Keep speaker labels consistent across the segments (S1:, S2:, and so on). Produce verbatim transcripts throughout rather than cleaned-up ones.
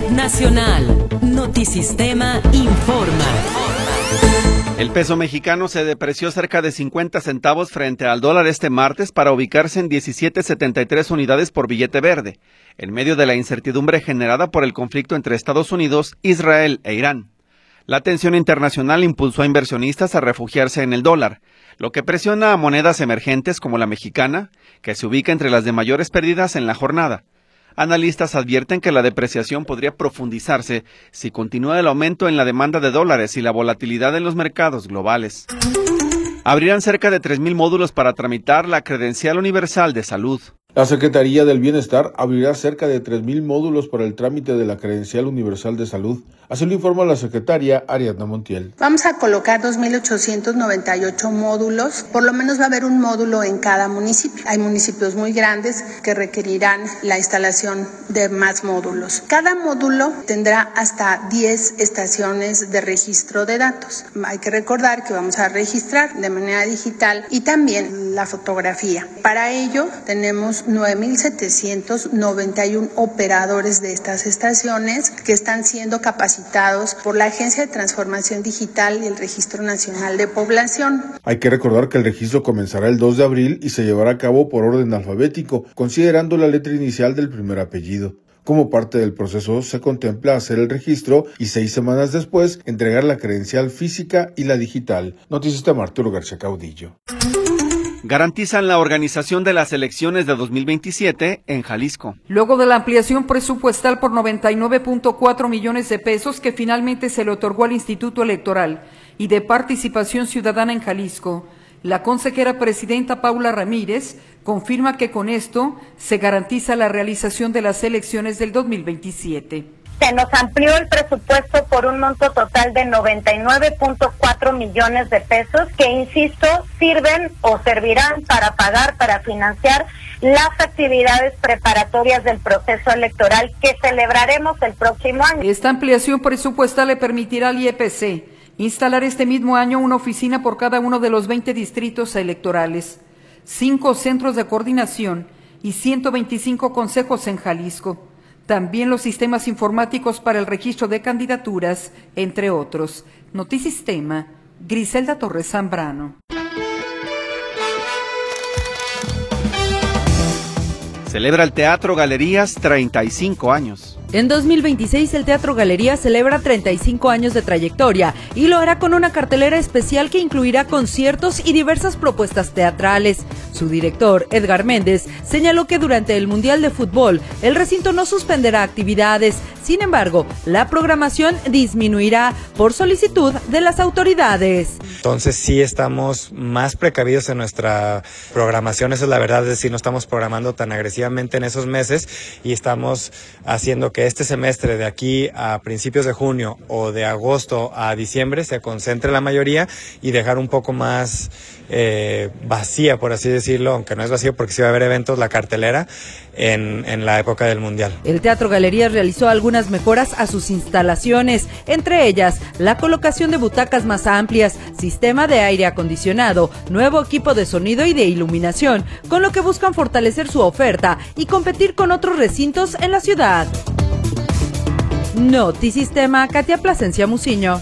S1: Nacional. Notisistema informa.
S2: El peso mexicano se depreció cerca de cincuenta centavos frente al dólar este martes para ubicarse en diecisiete setenta y tres unidades por billete verde, en medio de la incertidumbre generada por el conflicto entre Estados Unidos, Israel e Irán. La tensión internacional impulsó a inversionistas a refugiarse en el dólar, lo que presiona a monedas emergentes como la mexicana, que se ubica entre las de mayores pérdidas en la jornada. Analistas advierten que la depreciación podría profundizarse si continúa el aumento en la demanda de dólares y la volatilidad en los mercados globales. Abrirán cerca de tres mil módulos para tramitar la Credencial Universal de Salud.
S3: La Secretaría del Bienestar abrirá cerca de tres mil módulos para el trámite de la Credencial Universal de Salud. Así lo informa la secretaria Ariadna Montiel.
S4: Vamos a colocar dos mil ochocientos noventa y ocho módulos. Por lo menos va a haber un módulo en cada municipio. Hay municipios muy grandes que requerirán la instalación de más módulos. Cada módulo tendrá hasta diez estaciones de registro de datos. Hay que recordar que vamos a registrar de manera digital y también la fotografía. Para ello tenemos nueve mil setecientos noventa y uno operadores de estas estaciones que están siendo capacitados por la Agencia de Transformación Digital y el Registro Nacional de Población.
S3: Hay que recordar que el registro comenzará el dos de abril y se llevará a cabo por orden alfabético, considerando la letra inicial del primer apellido. Como parte del proceso se contempla hacer el registro y seis semanas después entregar la credencial física y la digital. Notisistema Arturo García Caudillo.
S2: Garantizan la organización de las elecciones de dos mil veintisiete en Jalisco.
S5: Luego de la ampliación presupuestal por noventa y nueve punto cuatro millones de pesos que finalmente se le otorgó al Instituto Electoral y de Participación Ciudadana en Jalisco, la consejera presidenta Paula Ramírez confirma que con esto se garantiza la realización de las elecciones del dos mil veintisiete.
S6: Se nos amplió el presupuesto por un monto total de noventa y nueve punto cuatro millones de pesos que, insisto, sirven o servirán para pagar, para financiar las actividades preparatorias del proceso electoral que celebraremos el próximo año.
S5: Esta ampliación presupuestal le permitirá al I E P C instalar este mismo año una oficina por cada uno de los veinte distritos electorales, cinco centros de coordinación y ciento veinticinco consejos en Jalisco. También los sistemas informáticos para el registro de candidaturas, entre otros. Notisistema, Griselda Torres Zambrano.
S2: Celebra el Teatro Galerías treinta y cinco años.
S7: En dos mil veintiséis el Teatro Galerías celebra treinta y cinco años de trayectoria y lo hará con una cartelera especial que incluirá conciertos y diversas propuestas teatrales. Su director, Edgar Méndez, señaló que durante el Mundial de Fútbol el recinto no suspenderá actividades. Sin embargo, la programación disminuirá por solicitud de las autoridades.
S8: Entonces sí estamos más precavidos en nuestra programación, esa es la verdad, es decir, no estamos programando tan agresivamente en esos meses y estamos haciendo que este semestre de aquí a principios de junio o de agosto a diciembre se concentre la mayoría y dejar un poco más eh, vacía, por así decirlo, aunque no es vacío porque sí va a haber eventos, la cartelera en, en la época del Mundial.
S7: El Teatro Galerías realizó algunas mejoras a sus instalaciones, entre ellas la colocación de butacas más amplias, sistema de aire acondicionado, nuevo equipo de sonido y de iluminación, con lo que buscan fortalecer su oferta y competir con otros recintos en la ciudad. Notisistema, Katia Plasencia Muciño.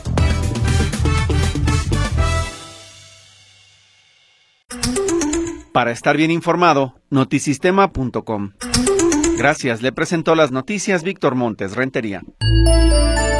S2: Para estar bien informado, notisistema punto com. Gracias, le presentó las noticias Víctor Montes Rentería.